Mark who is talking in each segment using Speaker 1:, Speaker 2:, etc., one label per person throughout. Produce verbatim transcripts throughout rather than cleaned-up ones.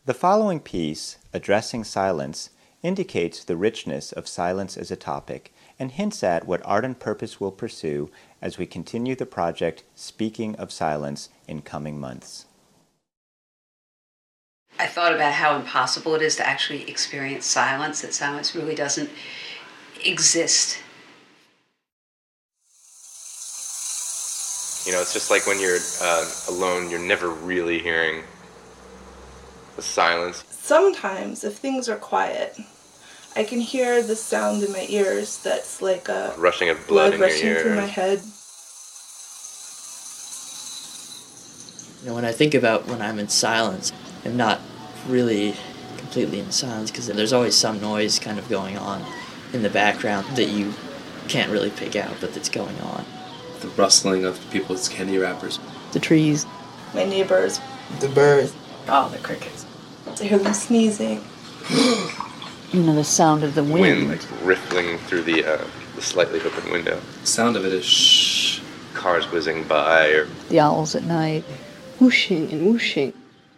Speaker 1: The following piece, Addressing Silence, indicates the richness of silence as a topic and hints at what Art and Purpose will pursue as we continue the project Speaking of Silence in coming months.
Speaker 2: I thought about how impossible it is to actually experience silence, that silence really doesn't exist.
Speaker 3: You know, it's just like when you're uh, alone, you're never really hearing the silence.
Speaker 4: Sometimes, if things are quiet, I can hear the sound in my ears that's like a
Speaker 3: rushing of blood, blood in
Speaker 4: rushing
Speaker 3: your ears.
Speaker 4: through my head.
Speaker 5: You know, when I think about when I'm in silence, I'm not really completely in silence because there's always some noise kind of going on in the background that you can't really pick out, but that's going on.
Speaker 6: The rustling of people's candy wrappers.
Speaker 7: The trees.
Speaker 4: My neighbors.
Speaker 8: The birds.
Speaker 9: Oh, the crickets.
Speaker 4: I hear them sneezing.
Speaker 7: You know, the sound of the wind.
Speaker 3: Wind, like, rippling through the, uh, the slightly open window.
Speaker 6: The sound of it is shh.
Speaker 3: Cars whizzing by. Or
Speaker 7: the owls at night.
Speaker 10: Whooshing and whooshing.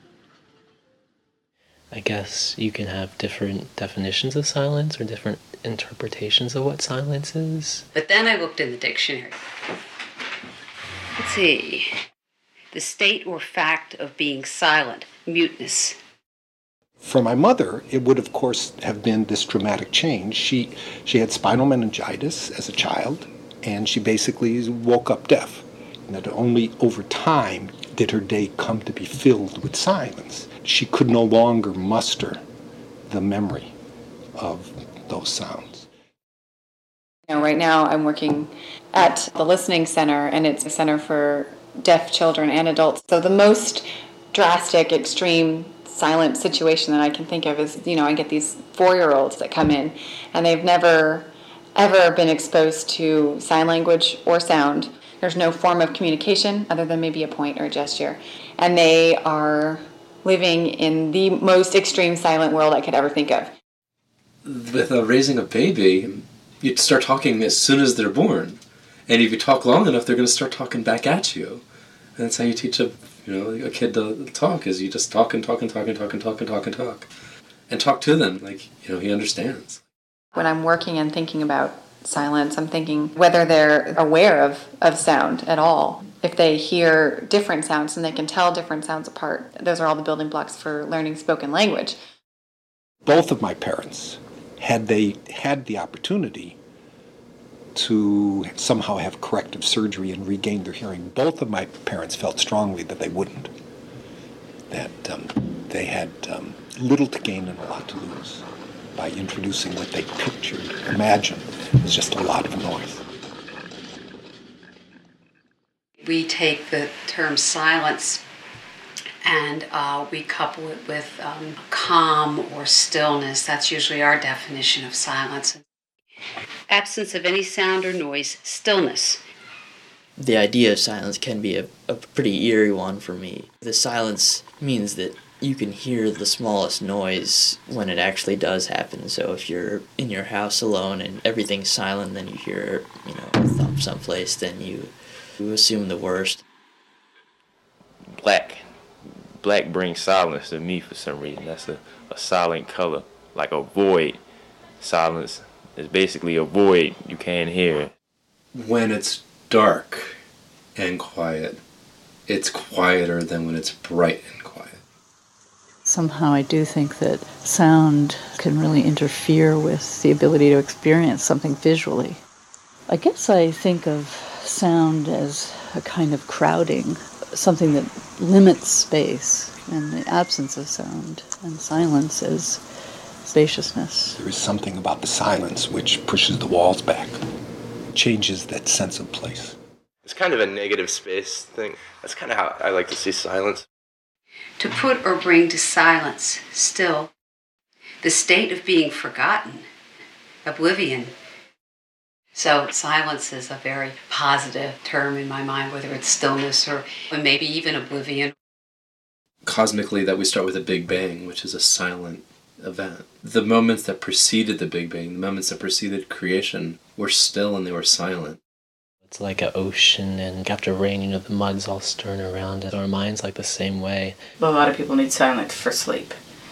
Speaker 11: I guess you can have different definitions of silence or different interpretations of what silence is.
Speaker 2: But then I looked in the dictionary. Let's see. The state or fact of being silent, muteness.
Speaker 12: For my mother, it would, of course, have been this dramatic change. She she had spinal meningitis as a child, and she basically woke up deaf. And that only over time did her day come to be filled with silence. She could no longer muster the memory of those sounds.
Speaker 13: You know, right now I'm working at the Listening Center, and it's a center for deaf children and adults. So the most drastic, extreme, silent situation that I can think of is, you know, I get these four-year-olds that come in, and they've never, ever been exposed to sign language or sound. There's no form of communication other than maybe a point or a gesture. And they are living in the most extreme silent world I could ever think of.
Speaker 6: With uh, raising a baby, you start talking as soon as they're born. And if you talk long enough, they're going to start talking back at you. And that's how you teach a, you know, a kid to talk, is you just talk and talk and talk and talk and talk and talk and talk. And talk to them, like, you know, he understands.
Speaker 13: When I'm working and thinking about silence, I'm thinking whether they're aware of, of sound at all. If they hear different sounds and they can tell different sounds apart. Those are all the building blocks for learning spoken language.
Speaker 12: Both of my parents, had they had the opportunity to somehow have corrective surgery and regain their hearing, both of my parents felt strongly that they wouldn't. That um, they had um, little to gain and a lot to lose by introducing what they pictured, imagined, as just a lot of noise.
Speaker 2: We take the term silence and uh, we couple it with um, calm or stillness. That's usually our definition of silence. Absence of any sound or noise, stillness.
Speaker 5: The idea of silence can be a, a pretty eerie one for me. The silence means that you can hear the smallest noise when it actually does happen. So if you're in your house alone and everything's silent, then you hear, you know, a thump someplace, then you, you assume the worst.
Speaker 14: Black. Black brings silence to me for some reason. That's a, a silent color, like a void. Silence is basically a void you can't hear.
Speaker 6: When it's dark and quiet, it's quieter than when it's bright and quiet.
Speaker 7: Somehow I do think that sound can really interfere with the ability to experience something visually. I guess I think of sound as a kind of crowding, something that limits space, and the absence of sound, and silence as spaciousness.
Speaker 12: There is something about the silence which pushes the walls back, changes that sense of place.
Speaker 3: It's kind of a negative space thing. That's kind of how I like to see silence.
Speaker 2: To put or bring to silence, still, the state of being forgotten, oblivion. So silence is a very positive term in my mind, whether it's stillness or maybe even oblivion.
Speaker 6: Cosmically, that we start with a Big Bang, which is a silent event. The moments that preceded the Big Bang, the moments that preceded creation, were still and they were silent.
Speaker 11: It's like an ocean, and after rain, you know, the mud's all stirring around it. Our mind's like the same way.
Speaker 9: But a lot of people need silence for sleep.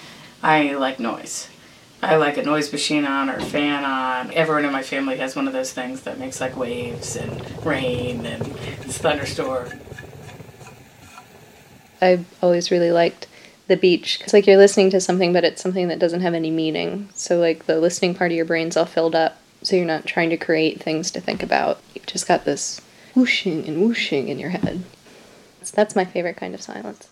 Speaker 8: I like noise. I like a noise machine on or a fan on. Everyone in my family has one of those things that makes like waves and rain and thunderstorm.
Speaker 10: I've always really liked the beach. It's like you're listening to something, but it's something that doesn't have any meaning. So like the listening part of your brain's all filled up, so you're not trying to create things to think about. You've just got this whooshing and whooshing in your head. That's my favorite kind of silence.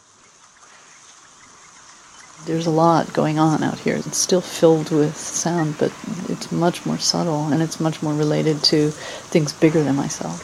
Speaker 7: There's a lot going on out here. It's still filled with sound, but it's much more subtle, and it's much more related to things bigger than myself.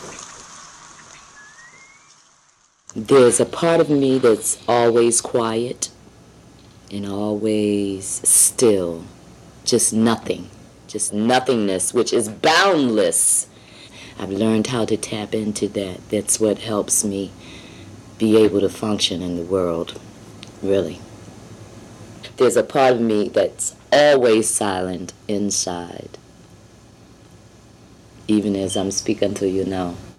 Speaker 9: There's a part of me that's always quiet and always still. Just nothing. Just nothingness, which is boundless. I've learned how to tap into that. That's what helps me be able to function in the world, really. There's a part of me that's always silent inside, even as I'm speaking to you now.